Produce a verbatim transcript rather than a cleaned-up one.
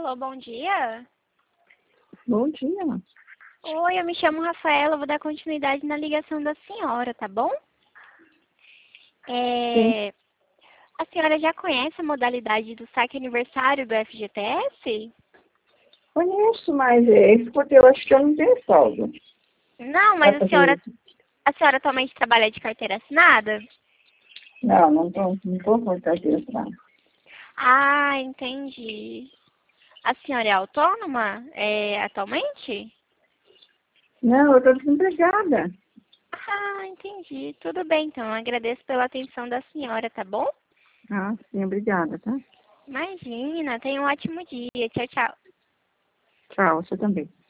Alô, bom dia. Bom dia. Oi, eu me chamo Rafaela, vou dar continuidade na ligação da senhora, tá bom? Sim. É... A senhora já conhece a modalidade do saque aniversário do F G T S? Conheço, mas é isso porque eu acho que eu não tenho saldo. Não, mas Vai a fazer senhora, isso? a senhora atualmente trabalha de carteira assinada? Não, não estou não tô com carteira assinada. Ah, entendi. A senhora é autônoma é, atualmente? Não, eu estou desempregada. Ah, entendi. Tudo bem, então. Agradeço pela atenção da senhora, tá bom? Ah, sim, obrigada, tá? Imagina, tenha um ótimo dia. Tchau, tchau. Tchau, você também.